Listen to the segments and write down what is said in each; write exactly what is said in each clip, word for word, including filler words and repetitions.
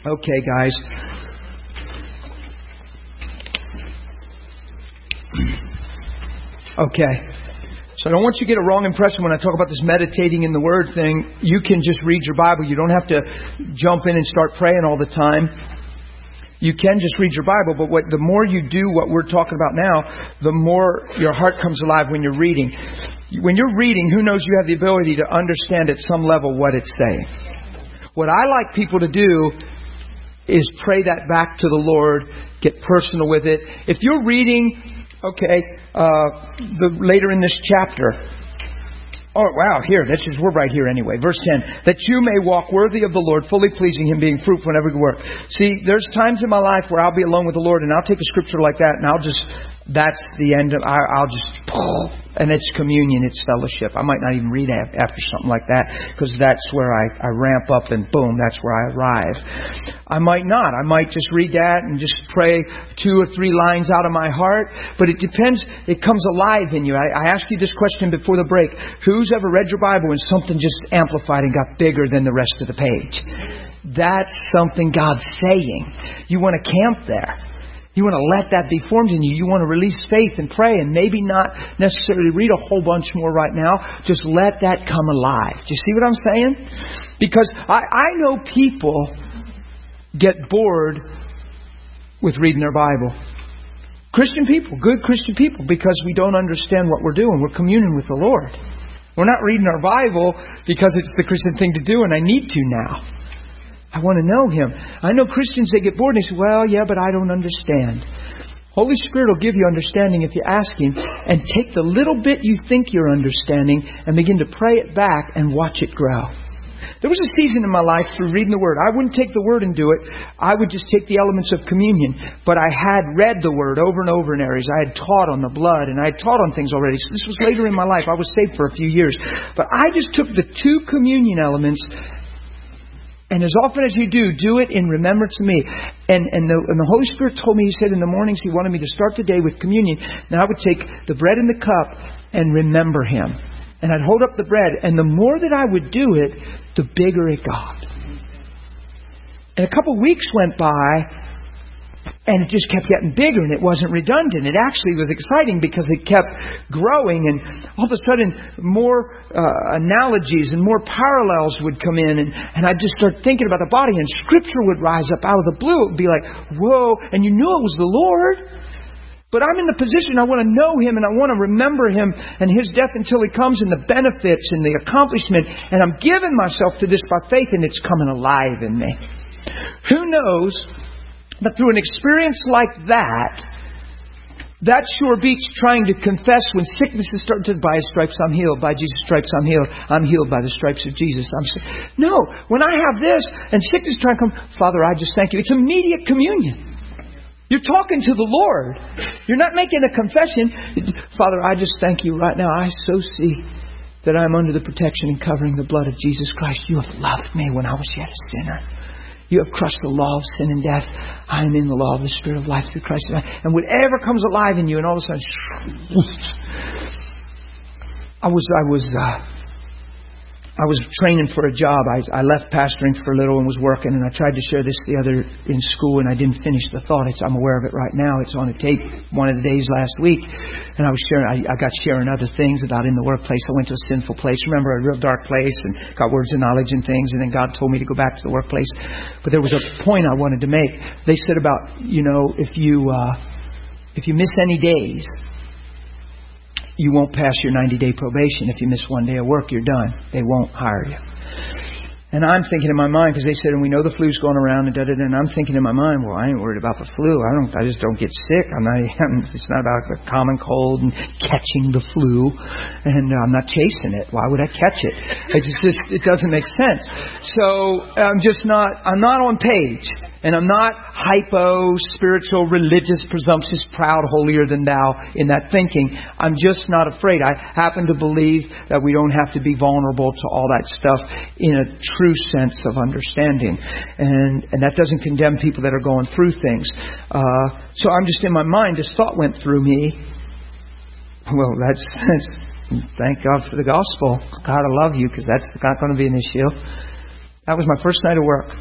Okay, guys. Okay. So I don't want you to get a wrong impression when I talk about this meditating in the Word thing. You can just read your Bible. You don't have to jump in and start praying all the time. You can just read your Bible, but what the more you do what we're talking about now, the more your heart comes alive when you're reading. When you're reading, who knows, you have the ability to understand at some level what it's saying. What I like people to do is pray that back to the Lord, get personal with it. If you're reading, okay, uh, the later in this chapter, oh, wow, here, this is, we're right here anyway. Verse ten, that you may walk worthy of the Lord, fully pleasing Him, being fruitful in every good work. See, there's times in my life where I'll be alone with the Lord and I'll take a scripture like that and I'll just, that's the end of, I, I'll just, and it's communion, it's fellowship. I might not even read after something like that because that's where I, I ramp up and boom, that's where I arrive. I might not. I might just read that and just pray two or three lines out of my heart. But it depends. It comes alive in you. I, I asked you this question before the break. Who's ever read your Bible and something just amplified and got bigger than the rest of the page? That's something God's saying. You want to camp there. You want to let that be formed in you. You want to release faith and pray and maybe not necessarily read a whole bunch more right now. Just let that come alive. Do you see what I'm saying? Because I, I know people get bored with reading their Bible. Christian people, good Christian people, because we don't understand what we're doing. We're communing with the Lord. We're not reading our Bible because it's the Christian thing to do and I need to now. I want to know Him. I know Christians, they get bored and they say, well, yeah, but I don't understand. Holy Spirit will give you understanding if you ask Him, and take the little bit you think you're understanding and begin to pray it back and watch it grow. There was a season in my life through reading the Word. I wouldn't take the Word and do it. I would just take the elements of communion. But I had read the Word over and over in areas. I had taught on the blood and I had taught on things already. So this was later in my life. I was saved for a few years. But I just took the two communion elements. And as often as you do, do it in remembrance of me. And and the, and the Holy Spirit told me, He said in the mornings He wanted me to start the day with communion. And I would take the bread and the cup and remember Him. And I'd hold up the bread. And the more that I would do it, the bigger it got. And a couple of weeks went by. And it just kept getting bigger and it wasn't redundant. It actually was exciting because it kept growing and all of a sudden more uh, analogies and more parallels would come in. And, and I'd just start thinking about the body and Scripture would rise up out of the blue. It would be like, whoa, and you knew it was the Lord. But I'm in the position, I want to know Him and I want to remember Him and His death until He comes and the benefits and the accomplishment. And I'm giving myself to this by faith and it's coming alive in me. Who knows? But through an experience like that, that sure beats trying to confess when sickness is starting to, by His stripes I'm healed, by Jesus' stripes I'm healed, I'm healed by the stripes of Jesus. I'm sick. No, when I have this and sickness trying to come, Father, I just thank You. It's immediate communion. You're talking to the Lord. You're not making a confession. Father, I just thank You right now. I so see that I'm under the protection and covering the blood of Jesus Christ. You have loved me when I was yet a sinner. You have crushed the law of sin and death. I am in the law of the Spirit of life through Christ. And whatever comes alive in you, and all of a sudden, I was, I was, uh, I was training for a job. I, I left pastoring for a little and was working, and I tried to share this the other in school, and I didn't finish the thought. It's, I'm aware of it right now. It's on a tape one of the days last week, and I was sharing. I, I got sharing other things about in the workplace. I went to a sinful place. Remember, a real dark place, and got words of knowledge and things. And then God told me to go back to the workplace. But there was a point I wanted to make. They said about, you know, if you uh, if you miss any days, you won't pass your ninety-day probation. If you miss one day of work, you're done. They won't hire you. And I'm thinking in my mind, because they said, and we know the flu's going around, and da da da. And I'm thinking in my mind, well, I ain't worried about the flu. I don't. I just don't get sick. I'm not. It's not about the common cold and catching the flu, and I'm not chasing it. Why would I catch it? It's just. It doesn't make sense. So I'm just not. I'm not on page. And I'm not hypo, spiritual, religious, presumptuous, proud, holier than thou in that thinking. I'm just not afraid. I happen to believe that we don't have to be vulnerable to all that stuff in a true sense of understanding. And and that doesn't condemn people that are going through things. Uh, so I'm just in my mind, this thought went through me. Well, that's, that's thank God for the gospel. God, I love You, because that's not going to be an issue. That was my first night of work.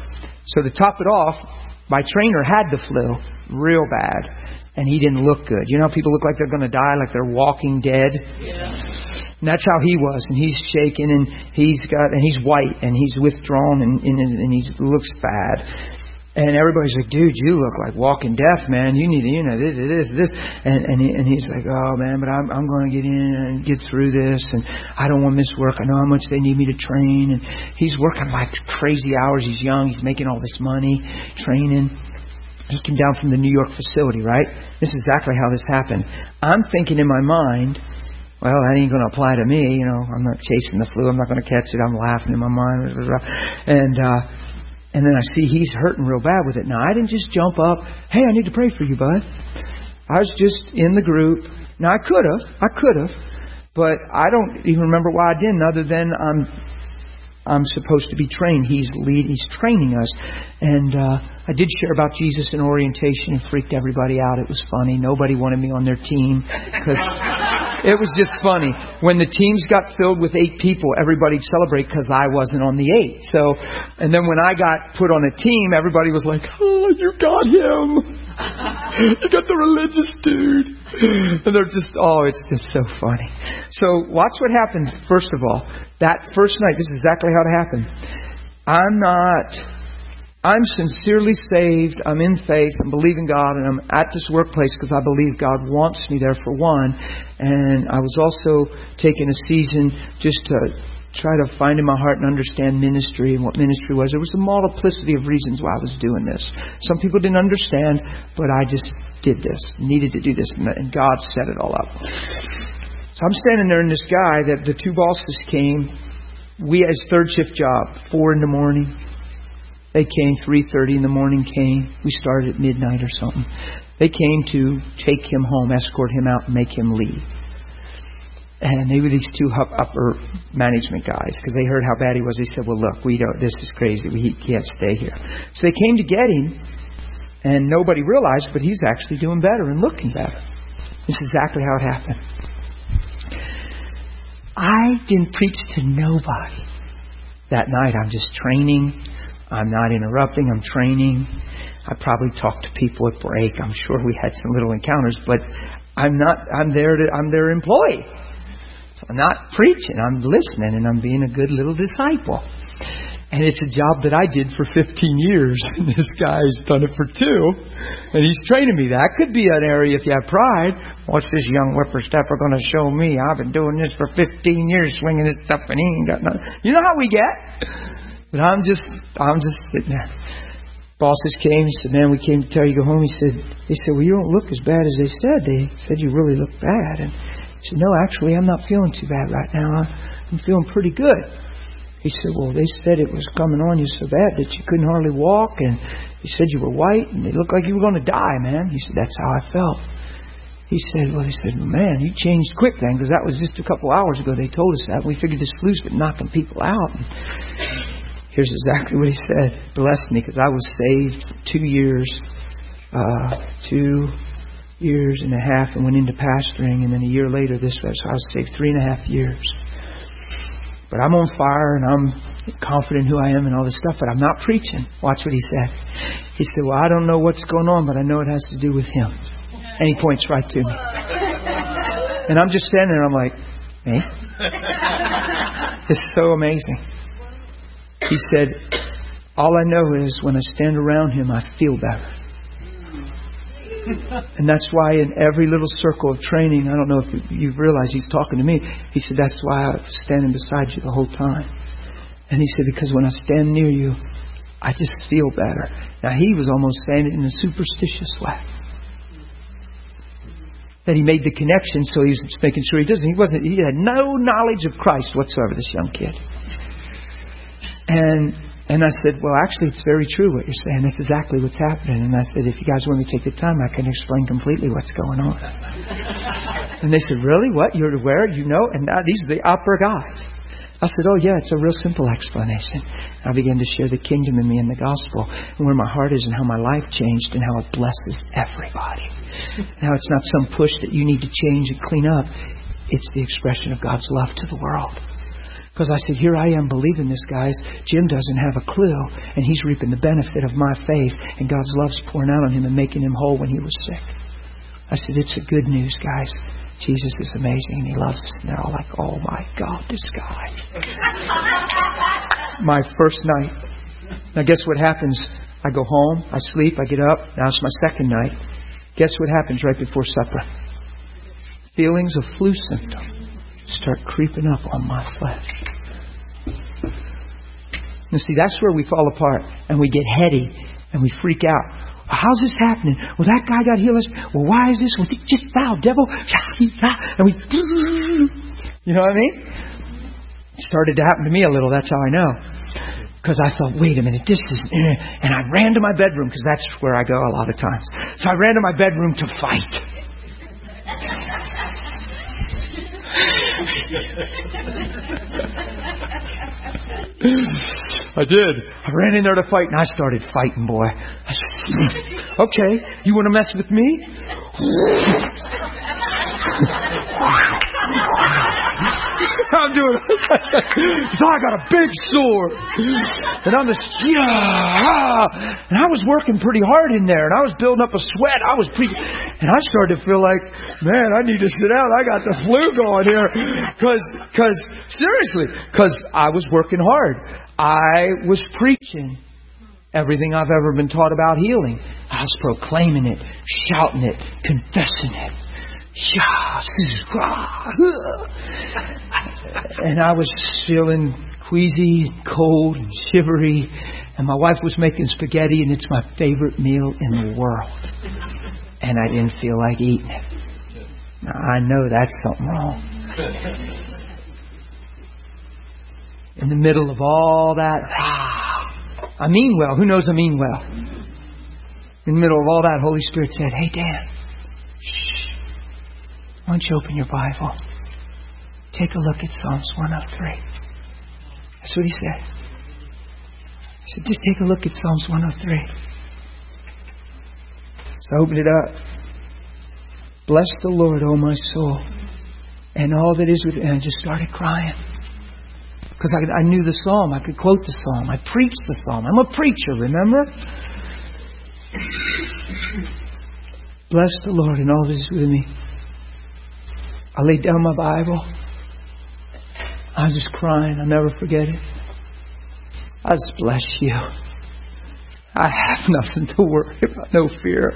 So to top it off, my trainer had the flu real bad. And he didn't look good. You know how people look like they're going to die, like they're walking dead? Yeah. And that's how he was. And he's shaking, and he's got, and he's white, and he's withdrawn, and, and, and he looks bad. And everybody's like, dude, you look like walking death, man. You need to, you know, this, this, this. And and, he, and he's like, oh, man, but I'm, I'm going to get in and get through this. And I don't want to miss work. I know how much they need me to train. And he's working like crazy hours. He's young. He's making all this money training. He came down from the New York facility, right? This is exactly how this happened. I'm thinking in my mind, well, that ain't going to apply to me. You know, I'm not chasing the flu. I'm not going to catch it. I'm laughing in my mind. And, uh, And then I see he's hurting real bad with it. Now, I didn't just jump up, hey, I need to pray for you, bud. I was just in the group. Now, I could have. I could have. But I don't even remember why I didn't, other than I'm I'm supposed to be trained. He's lead. He's training us. And uh, I did share about Jesus in orientation and freaked everybody out. It was funny. Nobody wanted me on their team because it was just funny. When the teams got filled with eight people, everybody'd celebrate because I wasn't on the eight. So, and then when I got put on a team, everybody was like, oh, you got him. You got the religious dude. And they're just, oh, it's just so funny. So watch what happened. First of all, that first night, this is exactly how it happened. I'm not, I'm sincerely saved. I'm in faith. I'm believing God. And I'm at this workplace because I believe God wants me there for one. And I was also taking a season just to try to find in my heart and understand ministry and what ministry was. There was a multiplicity of reasons why I was doing this. Some people didn't understand, but I just did this, needed to do this. And God set it all up. So I'm standing there, and this guy, that the two bosses came. We had his third shift job, four in the morning. They came, three thirty in the morning came. We started at midnight or something. They came to take him home, escort him out, and make him leave. And they were these two upper management guys, because they heard how bad he was. They said, well, look, we don't, this is crazy. We can't stay here. So they came to get him, and nobody realized, but he's actually doing better and looking better. This is exactly how it happened. I didn't preach to nobody that night. I'm just training. I'm not interrupting. I'm training. I probably talked to people at break. I'm sure we had some little encounters, but I'm not, I'm there to, I'm their employee. So I'm not preaching. I'm listening, and I'm being a good little disciple. And it's a job that I did for fifteen years. And this guy's done it for two. And he's training me. That could be an area if you have pride. What's this young whippersnapper going to show me? I've been doing this for fifteen years, swinging this stuff, and he ain't got nothing. You know how we get? But I'm just, I'm just sitting there. Bosses came. He said, man, we came to tell you to go home. He said, they said, well, you don't look as bad as they said. They said you really look bad. And he said, no, actually, I'm not feeling too bad right now. I'm feeling pretty good. He said, well, they said it was coming on you so bad that you couldn't hardly walk. And he said you were white and they looked like you were going to die, man. He said, that's how I felt. He said, well, he said, man, you changed quick then, because that was just a couple hours ago they told us that. We figured this flu's been knocking people out. And here's exactly what he said. Blessed me, because I was saved two years, uh, two years and a half, and went into pastoring. And then a year later, this was, so I was saved three and a half years. But I'm on fire, and I'm confident who I am and all this stuff, but I'm not preaching. Watch what he said. He said, well, I don't know what's going on, but I know it has to do with him. And he points right to me. And I'm just standing there, I'm like, me? It's so amazing. He said, all I know is when I stand around him, I feel better. And that's why in every little circle of training, I don't know if you've realized he's talking to me. He said, that's why I was standing beside you the whole time. And he said, because when I stand near you, I just feel better. Now, he was almost saying it in a superstitious way. That he made the connection, so he was making sure he doesn't. He wasn't. He had no knowledge of Christ whatsoever, this young kid. And And I said, well, actually, it's very true what you're saying. That's exactly what's happening. And I said, if you guys want me to take the time, I can explain completely what's going on. And they said, really? What? You're aware? You know? And now these are the upper guys. I said, oh, yeah, it's a real simple explanation. I began to share the kingdom in me and the gospel, and where my heart is and how my life changed and how it blesses everybody. Now, it's not some push that you need to change and clean up. It's the expression of God's love to the world. Because I said, here I am believing this, guys. Jim doesn't have a clue, and he's reaping the benefit of my faith, and God's love's pouring out on him and making him whole when he was sick. I said, it's a good news, guys. Jesus is amazing, and He loves us. And they're all like, oh my God, this guy. My first night. Now guess what happens? I go home, I sleep, I get up. Now it's my second night. Guess what happens right before supper? Feelings of flu symptom start creeping up on my flesh. And see, that's where we fall apart and we get heady and we freak out. How's this happening? Well, that guy got healed. Well, why is this? Well, just thou, devil. And we, you know what I mean? It started to happen to me a little. That's how I know. Because I thought, wait a minute, this is... And I ran to my bedroom, because that's where I go a lot of times. So I ran to my bedroom to fight. I did. I ran in there to fight, and I started fighting, boy. I said, okay, you want to mess with me? I'm doing it. So I got a big sword. And I'm just, yeah. And I was working pretty hard in there. And I was building up a sweat. I was pre. And I started to feel like, man, I need to sit down. I got the flu going here. Because, because, seriously, because I was working hard. I was preaching everything I've ever been taught about healing. I was proclaiming it, shouting it, confessing it. And I was feeling queasy, cold, and shivery. And my wife was making spaghetti, and it's my favorite meal in the world. And I didn't feel like eating it. Now, I know that's something wrong. In the middle of all that, I mean well. Who knows I mean well? In the middle of all that, Holy Spirit said, hey, Dan, shh. Why don't you open your Bible? Take a look at Psalms one oh three. That's what he said. He said, just take a look at Psalms one oh three. So I opened it up. Bless the Lord, O my soul, and all that is within. And I just started crying. Because I, I knew the psalm. I could quote the psalm. I preached the psalm. I'm a preacher, remember? Bless the Lord and all that is within me. I laid down my Bible. I was just crying. I'll never forget it. I just bless you. I have nothing to worry about. No fear.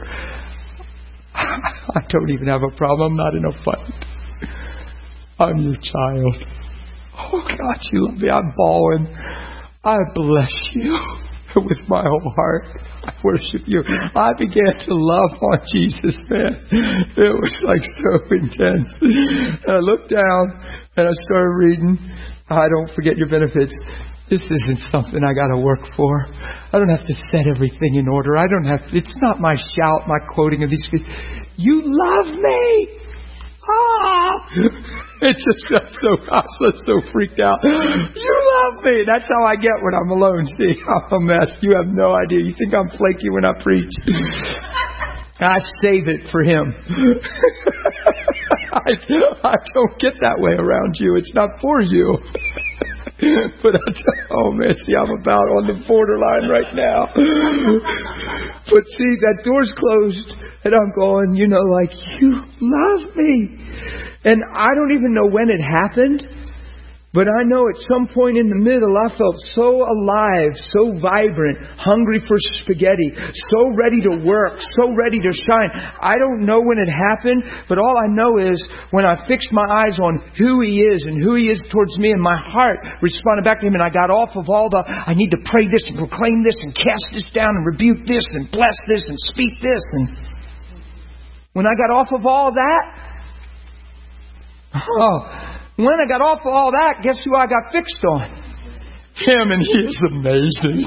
I don't even have a problem. I'm not in a fight. I'm your child. Oh God, you love me. I'm bawling. I bless you with my whole heart. I worship you. I began to love on Jesus, man. It was like so intense. And I looked down and I started reading. I don't forget your benefits. This isn't something I got to work for. I don't have to set everything in order. I don't have to, it's not my shout, my quoting of these things. You love me. Ah! It's just got so, I was so freaked out. You love me. That's how I get when I'm alone. See, I'm a mess. You have no idea. You think I'm flaky when I preach. I save it for him. I, I don't get that way around you. It's not for you. But I tell, oh man, see, I'm about on the borderline right now. But see, that door's closed, and I'm going, you know, like, you love me. And I don't even know when it happened, but I know at some point in the middle, I felt so alive, so vibrant, hungry for spaghetti, so ready to work, so ready to shine. I don't know when it happened, but all I know is when I fixed my eyes on who He is and who He is towards me, and my heart responded back to Him, and I got off of all the, I need to pray this and proclaim this and cast this down and rebuke this and bless this and speak this. And when I got off of all that, oh, when I got off of all that, guess who I got fixed on? Him, and He is amazing.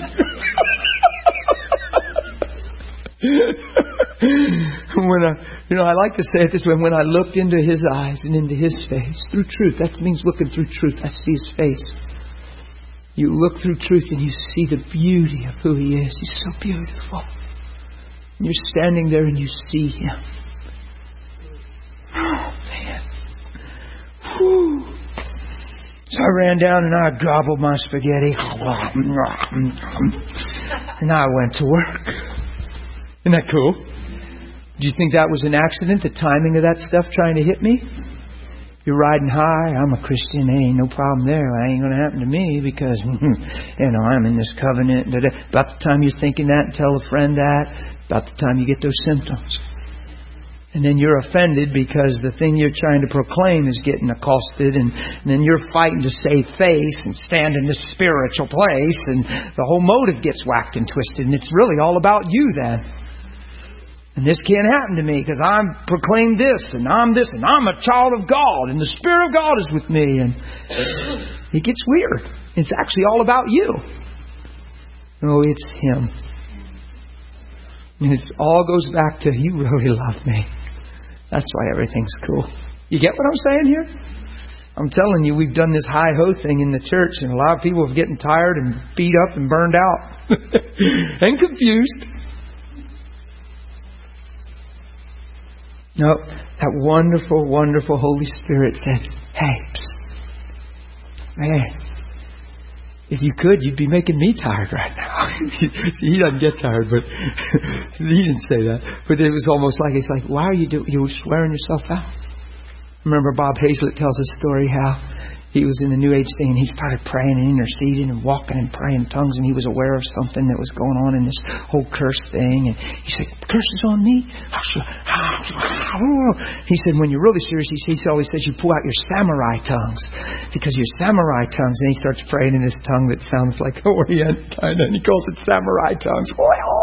When I, you know, I like to say it this way: when I looked into His eyes and into His face through truth, that means looking through truth. I see His face. You look through truth and you see the beauty of who He is. He's so beautiful. And you're standing there and you see Him. Oh man. Whew. So I ran down and I gobbled my spaghetti. And I went to work. Isn't that cool? Do you think that was an accident, the timing of that stuff trying to hit me? You're riding high. I'm a Christian. There ain't no problem there. It ain't going to happen to me because, you know, I'm in this covenant. About the time you're thinking that and tell a friend that, about the time you get those symptoms. And then you're offended because the thing you're trying to proclaim is getting accosted. And, and then you're fighting to save face and stand in this spiritual place. And the whole motive gets whacked and twisted. And it's really all about you then. And this can't happen to me because I'm proclaimed this and I'm this and I'm a child of God and the Spirit of God is with me. And it gets weird. It's actually all about you. No, it's Him. And it all goes back to, you really love me. That's why everything's cool. You get what I'm saying here? I'm telling you, we've done this hi-ho thing in the church and a lot of people are getting tired and beat up and burned out. And confused. No, that wonderful, wonderful Holy Spirit said, hey, psst, man, if you could, you'd be making me tired right now. See, he doesn't get tired, but he didn't say that. But it was almost like, it's like, why are you doing, you're just wearing yourself out. Remember Bob Hazlett tells a story how he was in the New Age thing and he started praying and interceding and walking and praying in tongues and he was aware of something that was going on in this whole curse thing and he said, curse is on me? He said, when you're really serious, he always says you pull out your samurai tongues because your samurai tongues, and he starts praying in this tongue that sounds like Orient kind of, and he calls it samurai tongues.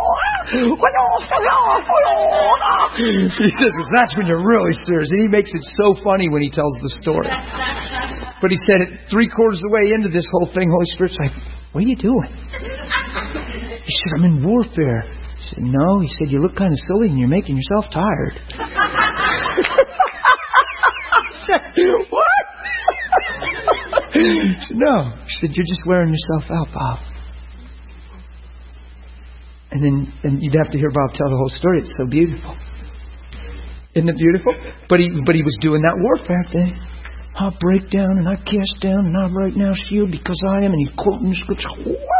He says, well, that's when you're really serious, and he makes it so funny when he tells the story. But he said it three quarters of the way into this whole thing, Holy Spirit's like, what are you doing? He said, I'm in warfare. He said, no. He said, you look kind of silly and you're making yourself tired. What? He said, no. He said, you're just wearing yourself out, Bob. And then and you'd have to hear Bob tell the whole story. It's so beautiful. Isn't it beautiful? But he, but he was doing that warfare thing. I break down and I cast down and I right now shield because I am. And he's quoting the scripture.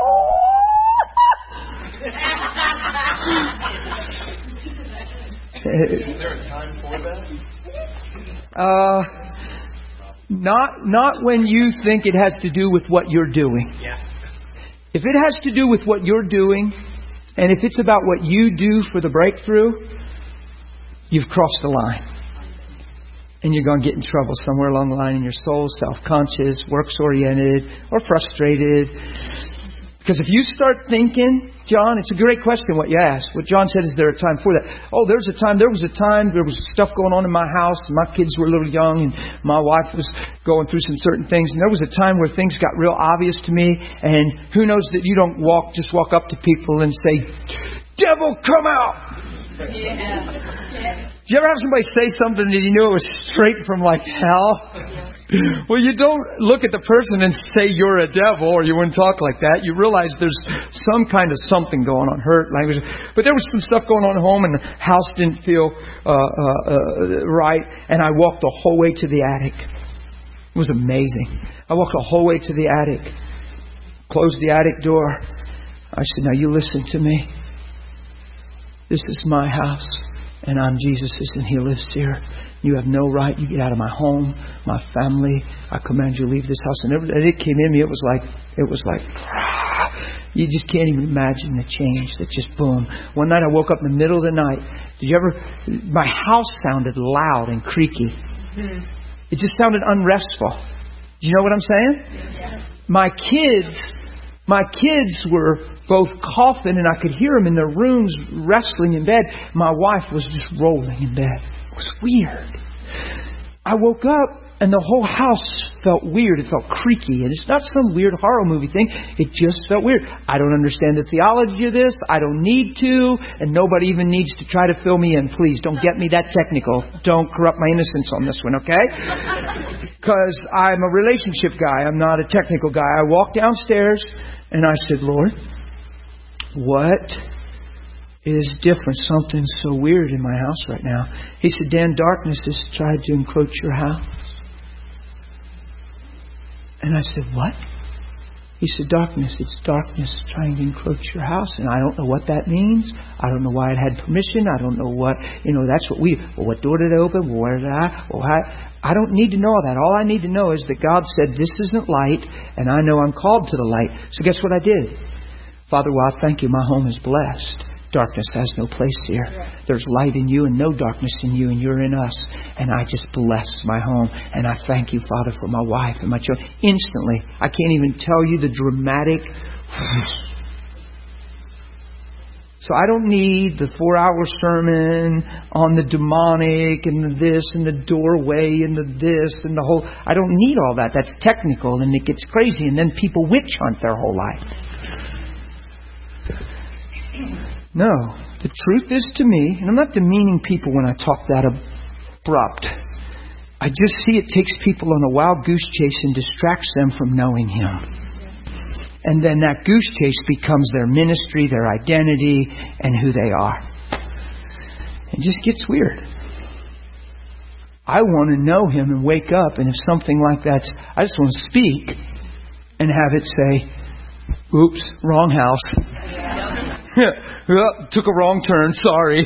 Is there a time for that? Uh, not not when you think it has to do with what you're doing. Yeah. If it has to do with what you're doing, and if it's about what you do for the breakthrough, you've crossed the line. And you're going to get in trouble somewhere along the line in your soul, self-conscious, works-oriented, or frustrated. Because if you start thinking, John, it's a great question what you asked. What John said, is there a time for that? Oh, there's a time. There was a time. There was stuff going on in my house. And my kids were a little young. And my wife was going through some certain things. And there was a time where things got real obvious to me. And who knows that you don't walk, just walk up to people and say, devil, come out. Yeah. Did you ever have somebody say something that you knew it was straight from like hell? Well, you don't look at the person and say you're a devil or you wouldn't talk like that. You realize there's some kind of something going on, hurt, language. But there was some stuff going on at home and the house didn't feel uh, uh, uh, right. And I walked the whole way to the attic. It was amazing. I walked the whole way to the attic, closed the attic door. I said, now you listen to me. This is my house. And I'm Jesus's and He lives here. You have no right. You get out of my home, my family. I command you to leave this house. And it came in me. It was like, it was like, you just can't even imagine the change that just boom. One night I woke up in the middle of the night. Did you ever, my house sounded loud and creaky. Mm-hmm. It just sounded unrestful. Do you know what I'm saying? Yeah. My kids, my kids were both coughing and I could hear them in their rooms wrestling in bed. My wife was just rolling in bed. It was weird. I woke up and the whole house felt weird. It felt creaky. And it's not some weird horror movie thing. It just felt weird. I don't understand the theology of this. I don't need to. And nobody even needs to try to fill me in. Please don't get me that technical. Don't corrupt my innocence on this one, okay? Because I'm a relationship guy. I'm not a technical guy. I walked downstairs and I said, Lord, what is different? Something's so weird in my house right now. He said, Dan, darkness has tried to encroach your house. And And I said, what? He said, darkness. It's darkness trying to encroach your house. And I don't know what that means. I don't know why it had permission. I don't know what, you know, that's what we, well, what door did it open? Well, where did I? Well, I, I don't need to know all that. All I need to know is that God said, this isn't light, and I know I'm called to the light. So guess what I did? Father, well, I thank you. My home is blessed. Darkness has no place here. There's light in you and no darkness in you, and you're in us. And I just bless my home. And I thank you, Father, for my wife and my children. Instantly, I can't even tell you the dramatic... So I don't need the four-hour sermon on the demonic and the this and the doorway and the this and the whole... I don't need all that. That's technical, and it gets crazy. And then people witch hunt their whole life. No, the truth is to me, and I'm not demeaning people when I talk that abrupt. I just see it takes people on a wild goose chase and distracts them from knowing Him. And then that goose chase becomes their ministry, their identity, and who they are. It just gets weird. I want to know Him and wake up, and if something like that's, I just want to speak and have it say, oops, wrong house. Oh, took a wrong turn, sorry.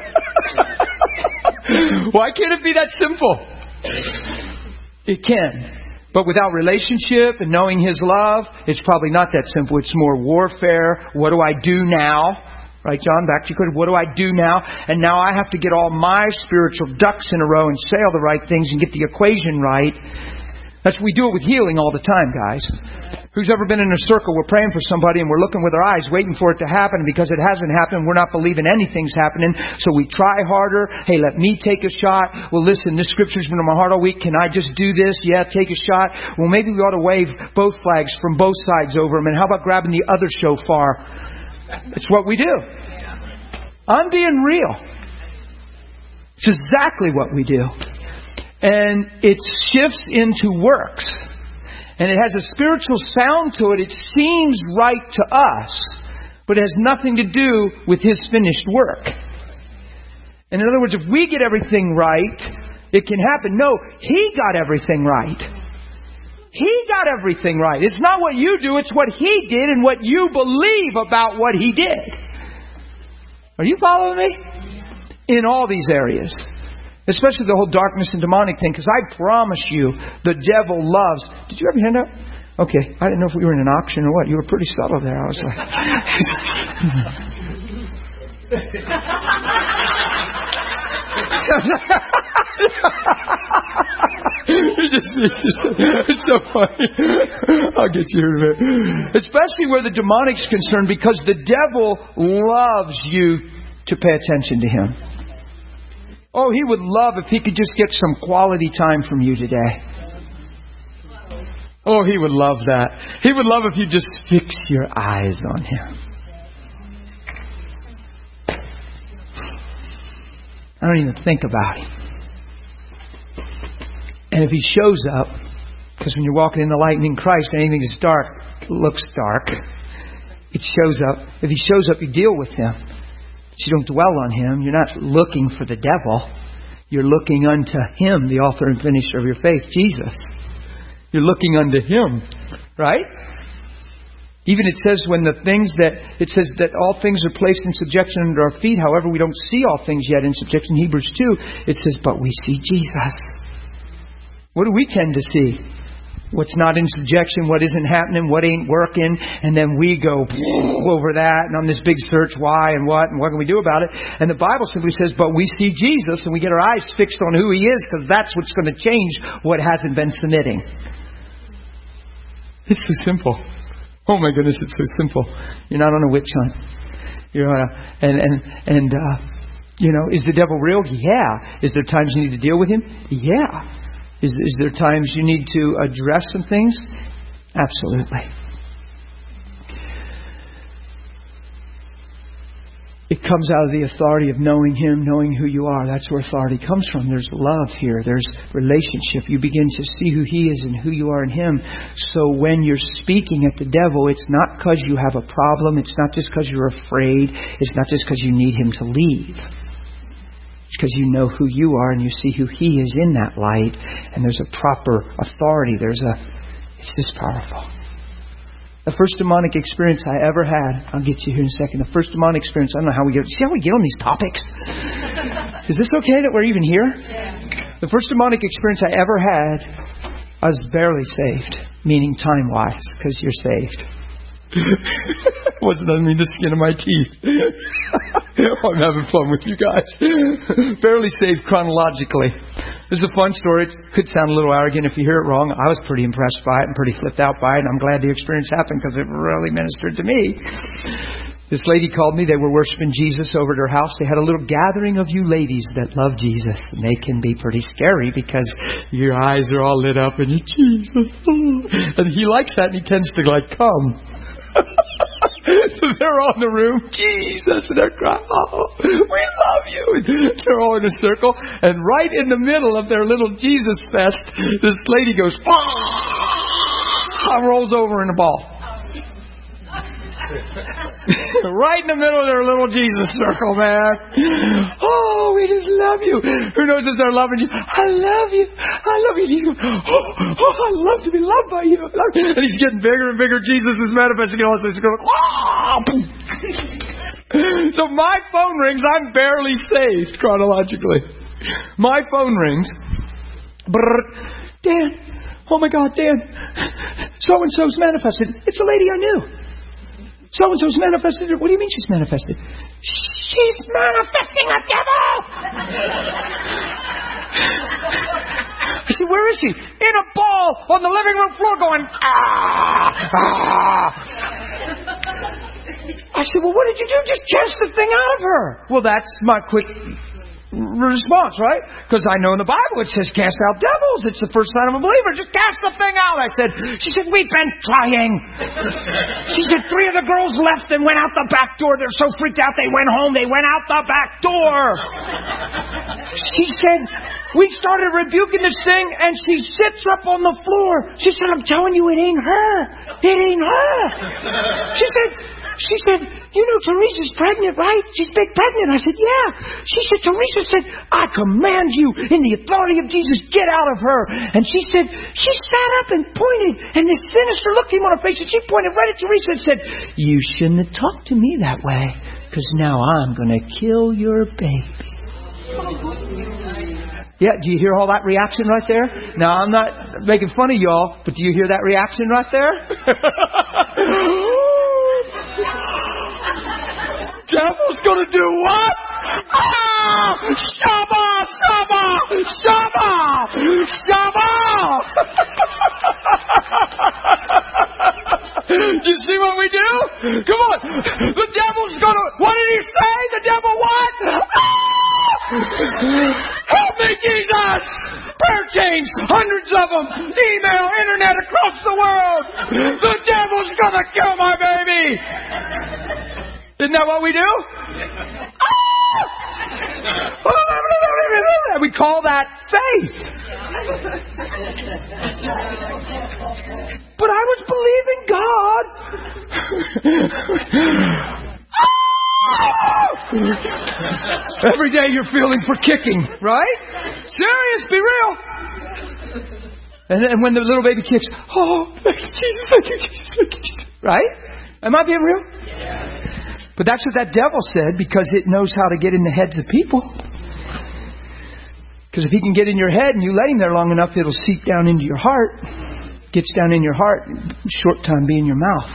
Why can't it be that simple? It can. But without relationship and knowing His love, it's probably not that simple. It's more warfare. What do I do now? Right, John? Back to you. What do I do now? And now I have to get all my spiritual ducks in a row and say all the right things and get the equation right. That's we do it with healing all the time, guys. Who's ever been in a circle? We're praying for somebody and we're looking with our eyes, waiting for it to happen. Because it hasn't happened, we're not believing anything's happening. So we try harder. Hey, let me take a shot. Well, listen, this scripture's been on my heart all week. Can I just do this? Yeah, take a shot. Well, maybe we ought to wave both flags from both sides over them. And how about grabbing the other shofar? It's what we do. I'm being real. It's exactly what we do. And it shifts into works. And it has a spiritual sound to it. It seems right to us, but it has nothing to do with His finished work. And in other words, if we get everything right, it can happen. No, He got everything right. He got everything right. It's not what you do, it's what He did and what you believe about what He did. Are you following me? In all these areas. Especially the whole darkness and demonic thing. Because I promise you, the devil loves... Did you have your hand up? Okay. I didn't know if we were in an auction or what. You were pretty subtle there. I was like... it's, just, it's, just, it's so funny. I'll get you in a minute. Especially where the demonic's concerned. Because the devil loves you to pay attention to him. Oh, he would love if he could just get some quality time from you today. Oh, he would love that. He would love if you just fix your eyes on him. I don't even think about him. And if he shows up, because when you're walking in the light and in Christ, anything that's dark looks dark. It shows up. If he shows up, you deal with him. You don't dwell on him. You're not looking for the devil. You're looking unto Him, the author and finisher of your faith, Jesus. You're looking unto Him. Right? Even it says when the things that, it says that all things are placed in subjection under our feet. However, we don't see all things yet in subjection. Hebrews two, it says, but we see Jesus. What do we tend to see? What's not in subjection, what isn't happening, what ain't working, and then we go over that and on this big search, why and what and what can we do about it? And the Bible simply says, but we see Jesus and we get our eyes fixed on who He is because that's what's going to change what hasn't been submitting. It's so simple. Oh my goodness, it's so simple. You're not on a witch hunt. You're on a, and, and, and, uh, you know, is the devil real? Yeah. Is there times you need to deal with him? Yeah. Is, is there times you need to address some things? Absolutely. It comes out of the authority of knowing Him, knowing who you are. That's where authority comes from. There's love here. There's relationship. You begin to see who He is and who you are in Him. So when you're speaking at the devil, it's not because you have a problem. It's not just because you're afraid. It's not just because you need him to leave. It's because you know who you are and you see who He is in that light. And there's a proper authority. There's a, It's just powerful. The first demonic experience I ever had, I'll get to you here in a second. The first demonic experience, I don't know how we get, see how we get on these topics? Is this okay that we're even here? Yeah. The first demonic experience I ever had, I was barely saved, meaning time-wise, because you're saved. Wasn't that mean the skin of my teeth? I'm having fun with you guys. Barely saved chronologically. This is a fun story. It could sound a little arrogant if you hear it wrong. I was pretty impressed by it and pretty flipped out by it, and I'm glad the experience happened because it really ministered to me. This lady called me. They were worshiping Jesus over at her house. They had a little gathering of you ladies that love Jesus. And they can be pretty scary because your eyes are all lit up and you, Jesus. And he likes that and he tends to like come. So they're all in the room, Jesus, and they're crying, oh, we love you. They're all in a circle. And right in the middle of their little Jesus fest, this lady goes, ah, rolls over in a ball. Right in the middle of their little Jesus circle, man. Oh, we just love you. Who knows if they're loving you? I love you. I love you. And he's going, oh, oh, I love to be loved by you. I love you. And he's getting bigger and bigger. Jesus is manifesting. And all this is going, oh. So my phone rings. I'm barely saved chronologically. My phone rings. Brrr. Dan. Oh my God, Dan. So-and-so's manifested. It's a lady I knew. So-and-so's manifested. What do you mean she's manifested? She's manifesting a devil! I said, where is she? In a ball on the living room floor going, ah, ah. I said, well, what did you do? Just cast the thing out of her. Well, that's my quick response, right? Because I know in the Bible it says cast out devils. It's the first sign of a believer. Just cast the thing out. I said, she said, we've been trying. She said, three of the girls left and went out the back door. They're so freaked out they went home. They went out the back door. She said, we started rebuking this thing and she sits up on the floor. She said, I'm telling you, it ain't her. It ain't her. She said, She said, you know, Teresa's pregnant, right? She's big pregnant. I said, yeah. She said, Teresa said, I command you in the authority of Jesus, get out of her. And she said, she sat up and pointed, and this sinister look came on her face, and she pointed right at Teresa and said, you shouldn't have talked to me that way, because now I'm going to kill your baby. Yeah, do you hear all that reaction right there? Now, I'm not making fun of y'all, but do you hear that reaction right there? Devil's going to do what? Ah! Shama! Shama! Shama! Shama! Do you see what we do? Come on. The devil's going to... What did he say? The devil what? Ah! Help me, Jesus! Prayer chains, hundreds of them. Email, internet, across the world. The devil's going to kill my baby. Isn't that what we do? Ah! We call that faith. But I was believing God. Every day you're feeling for kicking, right? Serious, be real. And then when the little baby kicks, oh, thank you, Jesus, thank you, Jesus, thank you, Jesus. Right? Am I being real? Yeah. But that's what that devil said, because it knows how to get in the heads of people. Because if he can get in your head and you let him there long enough, it'll seep down into your heart. Gets down in your heart, short time be in your mouth.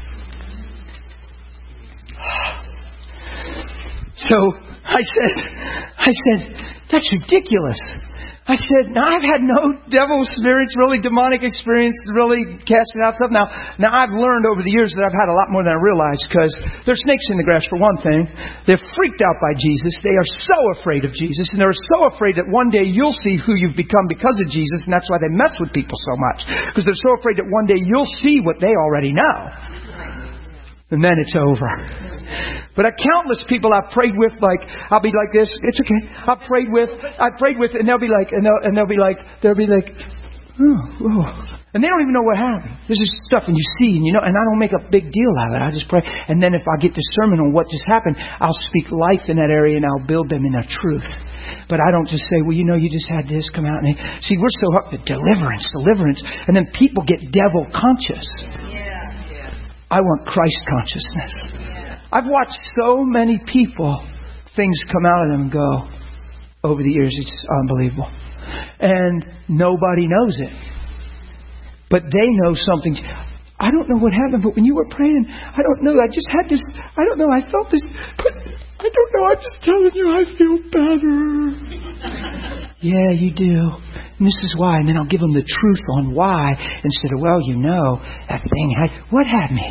So I said, I said, that's ridiculous. I said, now I've had no devil experience, really demonic experience, really casting out stuff. Now, now I've learned over the years that I've had a lot more than I realized, because there's snakes in the grass for one thing. They're freaked out by Jesus. They are so afraid of Jesus, and they're so afraid that one day you'll see who you've become because of Jesus, and that's why they mess with people so much. Because they're so afraid that one day you'll see what they already know. And then it's over. But countless people I've prayed with, like, I'll be like this, it's okay. I've prayed with, I've prayed with, and they'll be like, and they'll, and they'll be like, they'll be like, oh, oh. And they don't even know what happened. This is stuff and you see, and you know, and I don't make a big deal out of it. I just pray. And then if I get discernment on what just happened, I'll speak life in that area and I'll build them in a truth. But I don't just say, well, you know, you just had this come out. And see, we're so up to deliverance, deliverance. And then people get devil conscious. Yeah. Yeah. I want Christ consciousness. Yeah. I've watched so many people, things come out of them and go over the years. It's unbelievable. And nobody knows it. But they know something. I don't know what happened, but when you were praying, I don't know. I just had this. I don't know. I felt this. But I don't know. I'm just telling you, I feel better. Yeah, you do. And this is why. And then I'll give them the truth on why instead of, well, you know, that thing had. What had me?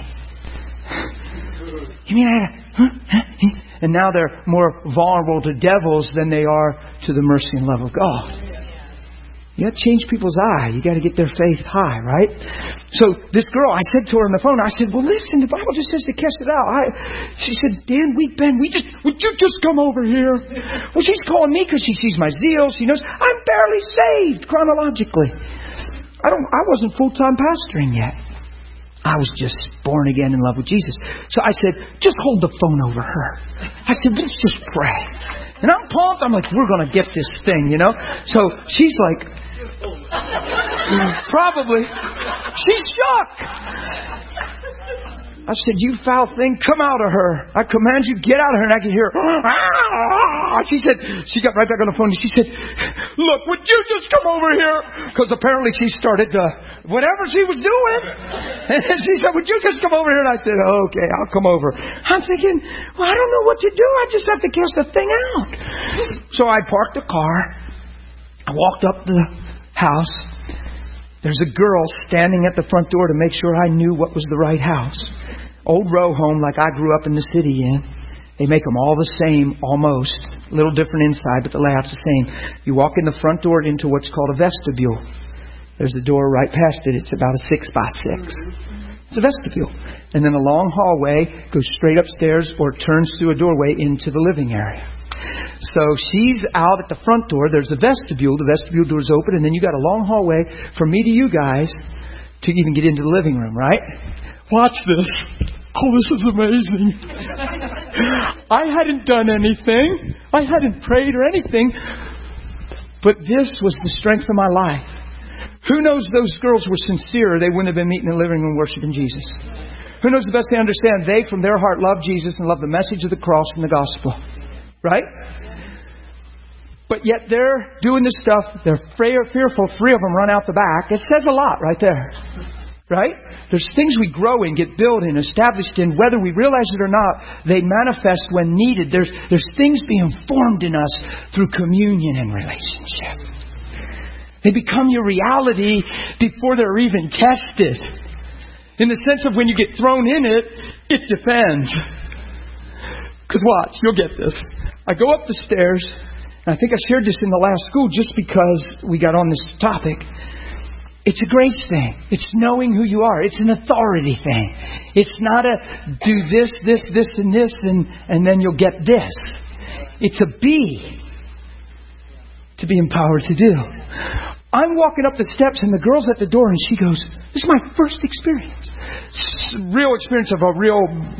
You mean I had a. Huh? And now they're more vulnerable to devils than they are to the mercy and love of God. You got to change people's eye. You got to get their faith high, right? So this girl, I said to her on the phone, I said, well, listen, the Bible just says to cast it out. I, she said, Dan, we've been, we just, would you just come over here? Well, she's calling me because she sees my zeal. She knows I'm barely saved chronologically. I don't, I wasn't full-time pastoring yet. I was just born again in love with Jesus. So I said, just hold the phone over her. I said, let's just pray. And I'm pumped. I'm like, we're going to get this thing, you know? So she's like, probably. She's shook. I said, you foul thing, come out of her. I command you, get out of her. And I could hear her. Ah! She said, she got right back on the phone. And she said, look, would you just come over here? Because apparently she started to, whatever she was doing. And she said, would you just come over here? And I said, okay, I'll come over. I'm thinking, well, I don't know what to do. I just have to cast the thing out. So I parked the car. I walked up the house. There's a girl standing at the front door to make sure I knew what was the right house. Old row home like I grew up in the city in. They make them all the same, almost. A little different inside, but the layout's the same. You walk in the front door into what's called a vestibule. There's a door right past it. It's about a six by six. It's a vestibule. And then a long hallway goes straight upstairs or turns through a doorway into the living area. So she's out at the front door. There's a vestibule. The vestibule door's open. And then you got a long hallway from me to you guys to even get into the living room, right? Watch this. Oh, this is amazing. I hadn't done anything. I hadn't prayed or anything. But this was the strength of my life. Who knows those girls were sincere, they wouldn't have been meeting in the living room worshiping Jesus. Who knows the best they understand? They, from their heart, love Jesus and love the message of the cross and the gospel. Right? But yet they're doing this stuff. They're fearful. Three of them run out the back. It says a lot right there. Right? There's things we grow in, get built in, established in. Whether we realize it or not, they manifest when needed. There's, there's things being formed in us through communion and relationship. They become your reality before they're even tested. In the sense of when you get thrown in it, it depends. Because watch, you'll get this. I go up the stairs, and I think I shared this in the last school just because we got on this topic. It's a grace thing. It's knowing who you are. It's an authority thing. It's not a do this, this, this, and this, and, and then you'll get this. It's a be to be empowered to do. I'm walking up the steps and the girl's at the door and she goes, this is my first experience. Real experience of a real,